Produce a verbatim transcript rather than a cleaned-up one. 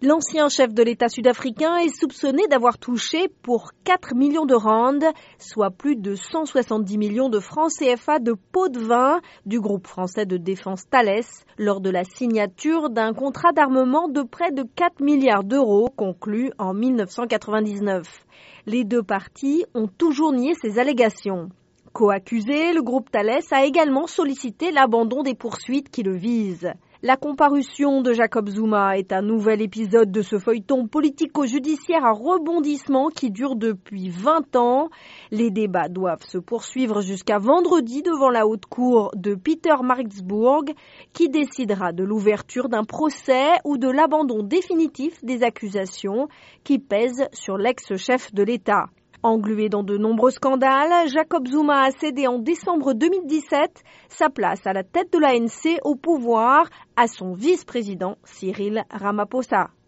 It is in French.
L'ancien chef de l'État sud-africain est soupçonné d'avoir touché pour quatre millions de rands, soit plus de cent soixante-dix millions de francs C F A de pots de vin du groupe français de défense Thales lors de la signature d'un contrat d'armement de près de quatre milliards d'euros conclu en mille neuf cent quatre-vingt-dix-neuf. Les deux parties ont toujours nié ces allégations. Co-accusé, le groupe Thales a également sollicité l'abandon des poursuites qui le visent. La comparution de Jacob Zuma est un nouvel épisode de ce feuilleton politico-judiciaire à rebondissement qui dure depuis vingt ans. Les débats doivent se poursuivre jusqu'à vendredi devant la haute cour de Pietermaritzburg qui décidera de l'ouverture d'un procès ou de l'abandon définitif des accusations qui pèsent sur l'ex-chef de l'État. Englué dans de nombreux scandales, Jacob Zuma a cédé en décembre deux mille dix-sept sa place à la tête de l'A N C au pouvoir à son vice-président Cyril Ramaphosa.